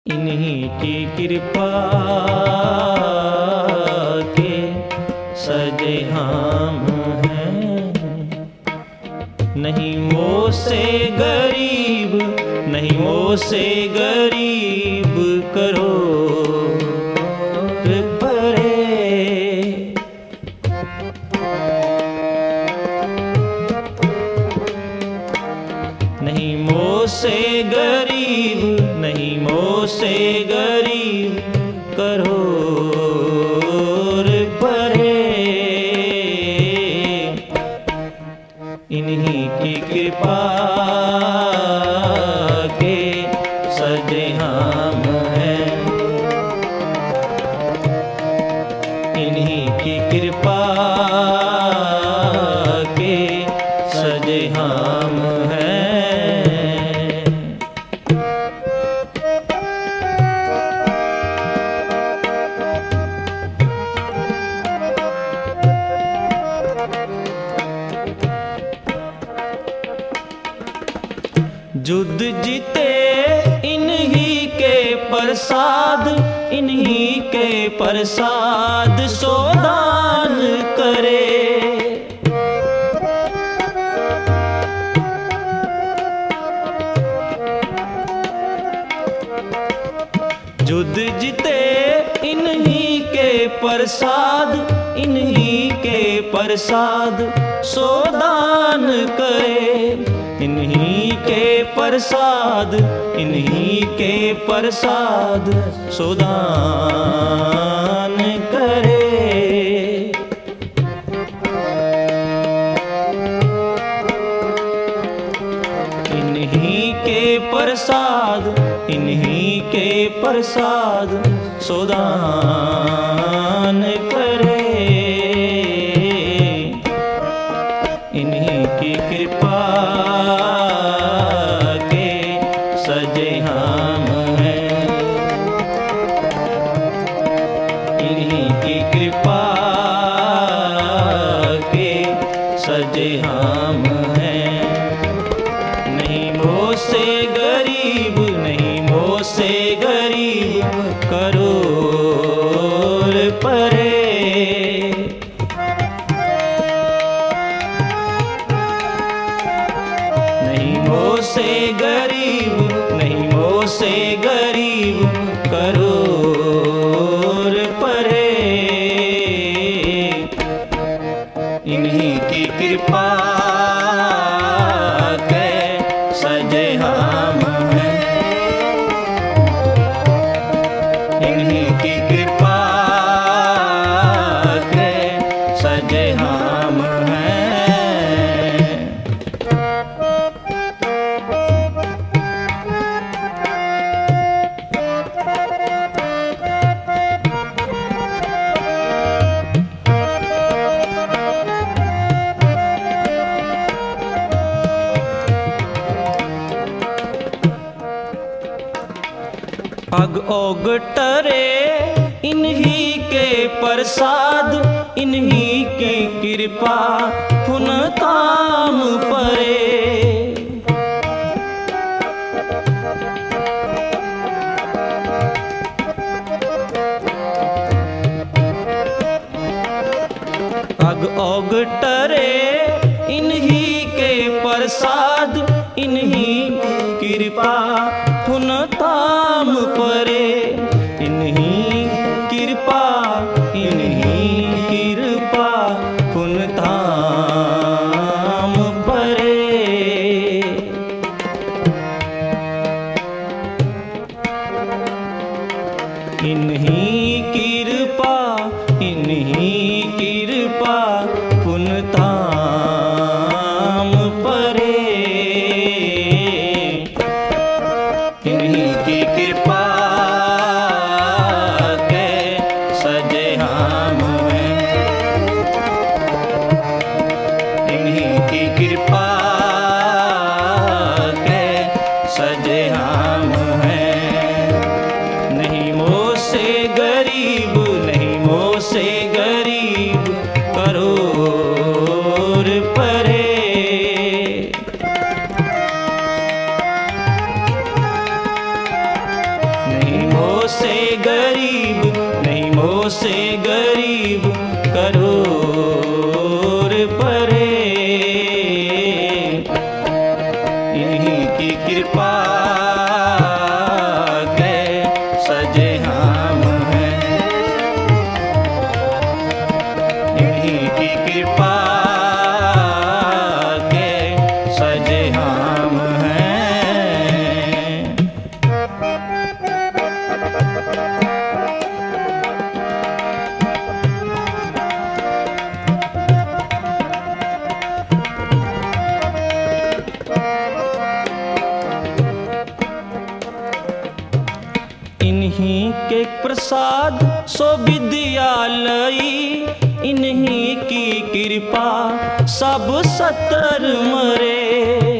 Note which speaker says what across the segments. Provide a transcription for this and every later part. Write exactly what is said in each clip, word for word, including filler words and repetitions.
Speaker 1: इन्हीं की कृपा के सजे हम हैं। नहीं वो से गरीब, नहीं वो से गरीब करो परे। नहीं मोह से गरीब, नहीं मोह से गरीब करो परे। इन्हीं की कृपा के सजे हम हैं। इन्हीं की कृपा के सजे हम हैं। युद्ध जीते इन्हीं के प्रसाद, इन्हीं के प्रसाद सोदान करे। युद्ध जीते इन्हीं के प्रसाद, इन्हीं के प्रसाद सोदान करे। इन्हीं के प्रसाद, इन्हीं के प्रसाद सोदान करे। इन्हीं के प्रसाद, इन्हीं के प्रसाद सोदान करे। इन्हीं की कृपा के सजे हम हैं। इन्हीं की कृपा के सजे हम हैं। नहीं मोह से गरीब, नहीं मोह से गरीब करो परे। मोह से गरीब, नहीं मोह से गरीब करो परे। इन्हीं की कृपा के सजे हम हैं। इन्हीं की कृपा के सजे हम हैं। अग ओगटरे इन्हीं के प्रसाद, इन्हीं की कृपा पुन ताम परे। अग ओगटरे इन्हीं के प्रसाद, इन्हीं कृपा पुन ताम परे। इन्हीं कृपा, इन्हीं कृपा पुन ताम परे। इन्हीं कृपा, इन्हीं कृपा पुन ताम परे। इन्हीं की कृपा के सजे हम हैं। इन्हीं की कृपा के सजे हम हैं। नहीं मोह से गरीब, नहीं मोह से गरीब करो परे। मोह से गरीब करोड़ परे, इन्हीं की कृपा के सजे हम हैं, इन्हीं की कृपा के सजे हम हैं। इन्हीं के प्रसाद सो विद्यालयी, इन्हीं की कृपा सब सतर मरे,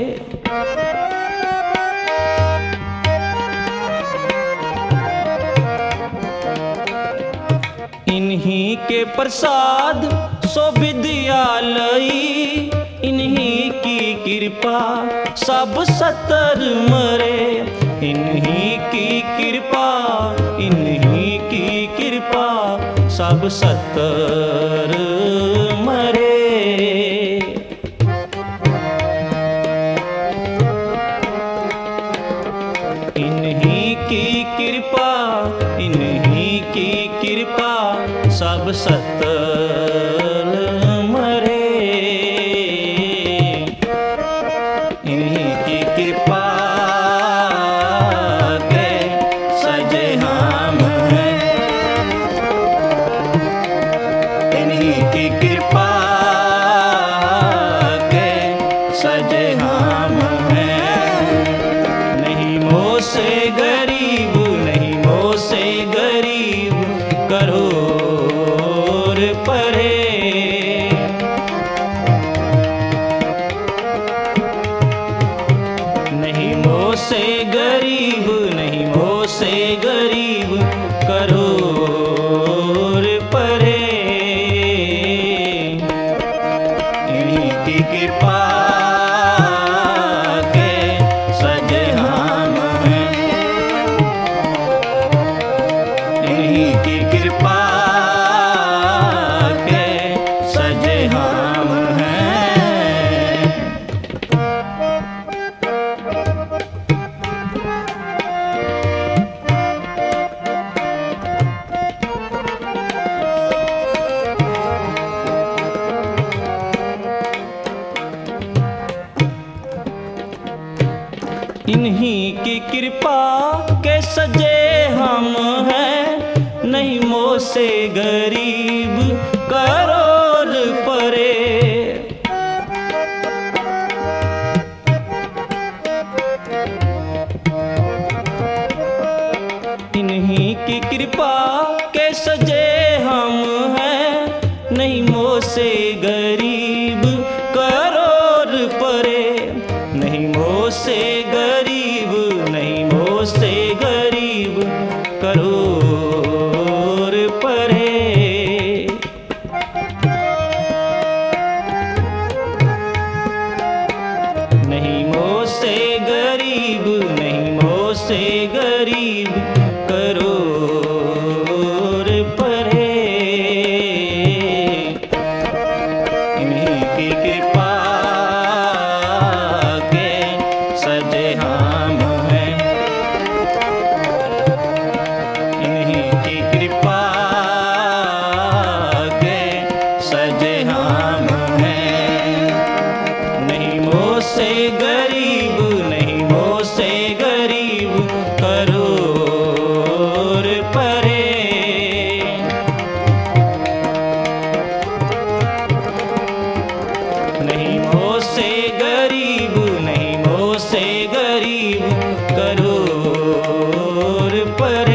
Speaker 1: इन्हीं के प्रसाद सो विद्यालयी, इन्हीं की कृपा सब सतर मरे, इन्हीं की कृपा, इन्हीं की कृपा सब सतर मरे, इन्हीं की कृपा, इन्हीं की कृपा सब सतर मरे, इन्हीं की कृपा के सजे हम हैं, इन्हीं की कृपा के सजे हम हैं। नहीं मोह से गरीब, नहीं मोह से गरीब करोड़ परे, नहीं मोह से गरीब, नहीं मोह से गरीब करोड़ परे, इन्हीं की कृपा के सजे हम हैं, इन्हीं की कृपा के सजे हम हैं। इन्हीं की कृपा के सजे हम हैं, नहीं मोह से गरीब करोड़ परे, इन्हीं की कृपा के सजे हम हैं, नहीं मोह से गरीब करोड़ परे, नहीं मोह से गरीब, नहीं मोह से गरीब करोड़ परे, नहीं मोह से गरीब, नहीं मोह से गरीब करोड़ परे, इन्हीं की कृपा के सजे हम हैं, इन्हीं की कृपा के सजे हम हैं। नहीं मोह से गरीब, नहीं मोह से गरीब करोड़ परे, नहीं मोह से गरीब, नहीं मोह से गरीब करोड़ परे।